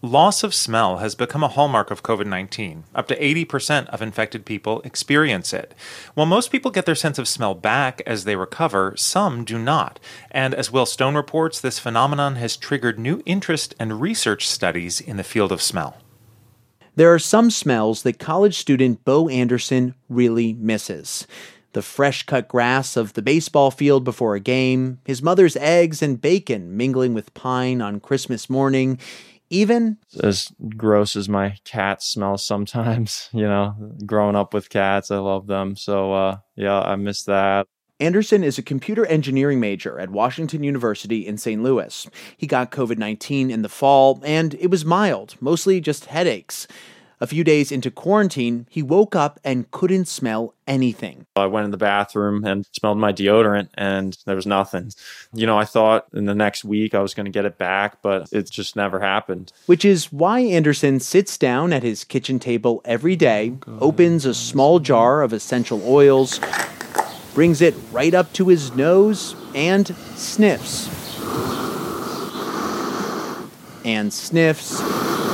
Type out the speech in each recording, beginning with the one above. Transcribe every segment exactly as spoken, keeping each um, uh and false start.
Loss of smell has become a hallmark of covid nineteen. Up to eighty percent of infected people experience it. While most people get their sense of smell back as they recover, some do not. And as Will Stone reports, this phenomenon has triggered new interest and research studies in the field of smell. There are some smells that college student Bo Anderson really misses. The fresh-cut grass of the baseball field before a game, his mother's eggs and bacon mingling with pine on Christmas morning, even as gross as my cat smells sometimes, you know, growing up with cats, I love them. So, uh, yeah, I miss that. Anderson is a computer engineering major at Washington University in Saint Louis. He got covid nineteen in the fall, and it was mild, mostly just headaches. A few days into quarantine, he woke up and couldn't smell anything. I went in the bathroom and smelled my deodorant, and there was nothing. You know, I thought in the next week I was going to get it back, but it just never happened. Which is why Anderson sits down at his kitchen table every day, opens a small jar of essential oils, brings it right up to his nose, and sniffs. And sniffs.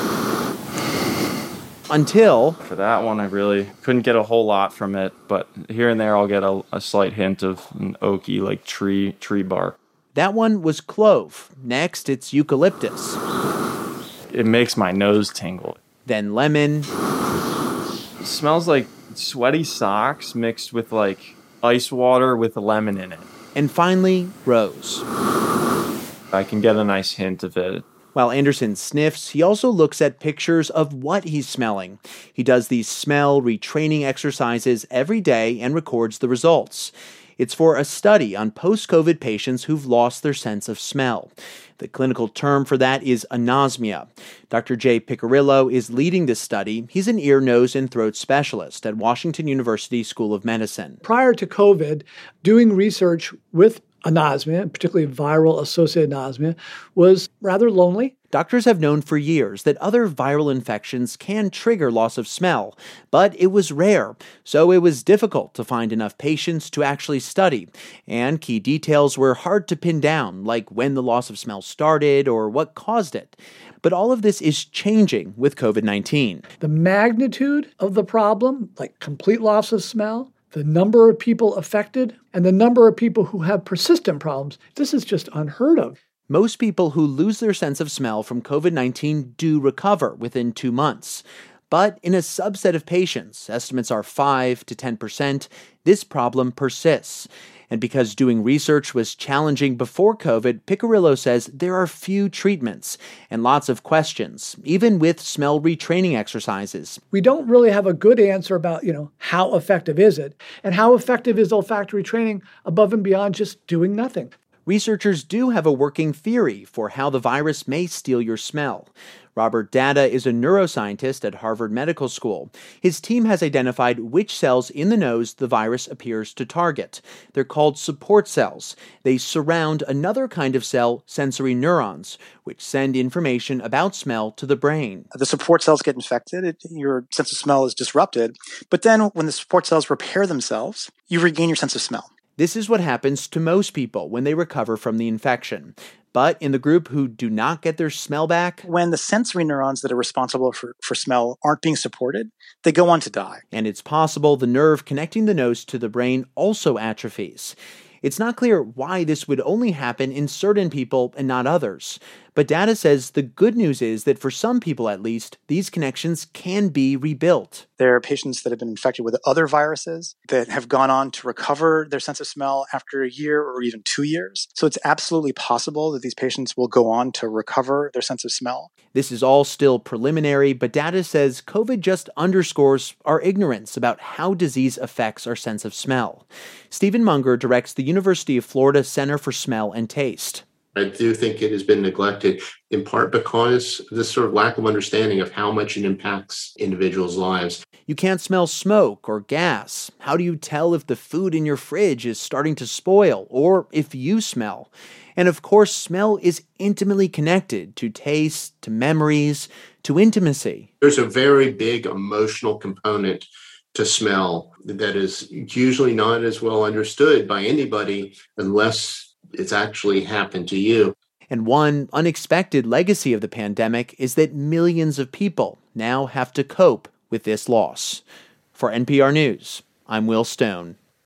Until... For that one, I really couldn't get a whole lot from it, but here and there I'll get a, a slight hint of an oaky, like tree tree bark. That one was clove. Next, it's eucalyptus. It makes my nose tingle. Then lemon. It smells like sweaty socks mixed with like ice water with a lemon in it. And finally, rose. I can get a nice hint of it. While Anderson sniffs, he also looks at pictures of what he's smelling. He does these smell retraining exercises every day and records the results. It's for a study on post-COVID patients who've lost their sense of smell. The clinical term for that is anosmia. Doctor Jay Piccirillo is leading this study. He's an ear, nose, and throat specialist at Washington University School of Medicine. Prior to COVID, doing research with anosmia, particularly viral-associated anosmia, was rather lonely. Doctors have known for years that other viral infections can trigger loss of smell, but it was rare, so it was difficult to find enough patients to actually study, and key details were hard to pin down, like when the loss of smell started or what caused it. But all of this is changing with covid nineteen. The magnitude of the problem, like complete loss of smell, the number of people affected, and the number of people who have persistent problems, this is just unheard of. Most people who lose their sense of smell from covid nineteen do recover within two months. But in a subset of patients, estimates are five to ten percent, this problem persists. And because doing research was challenging before COVID, Piccirillo says there are few treatments and lots of questions, even with smell retraining exercises. We don't really have a good answer about, you know, how effective is it? And how effective is olfactory training above and beyond just doing nothing? Researchers do have a working theory for how the virus may steal your smell. Robert Data is a neuroscientist at Harvard Medical School. His team has identified which cells in the nose the virus appears to target. They're called support cells. They surround another kind of cell, sensory neurons, which send information about smell to the brain. The support cells get infected, it, your sense of smell is disrupted, but then when the support cells repair themselves, you regain your sense of smell. This is what happens to most people when they recover from the infection. But in the group who do not get their smell back, when the sensory neurons that are responsible for, for smell aren't being supported, they go on to die. And it's possible the nerve connecting the nose to the brain also atrophies. It's not clear why this would only happen in certain people and not others. But Data says the good news is that for some people at least, these connections can be rebuilt. There are patients that have been infected with other viruses that have gone on to recover their sense of smell after a year or even two years. So it's absolutely possible that these patients will go on to recover their sense of smell. This is all still preliminary, but Data says COVID just underscores our ignorance about how disease affects our sense of smell. Stephen Munger directs the University of Florida Center for Smell and Taste. I do think it has been neglected, in part because of this sort of lack of understanding of how much it impacts individuals' lives. You can't smell smoke or gas. How do you tell if the food in your fridge is starting to spoil or if you smell? And of course, smell is intimately connected to taste, to memories, to intimacy. There's a very big emotional component to smell that is usually not as well understood by anybody unless it's actually happened to you. And one unexpected legacy of the pandemic is that millions of people now have to cope with this loss. For N P R News, I'm Will Stone.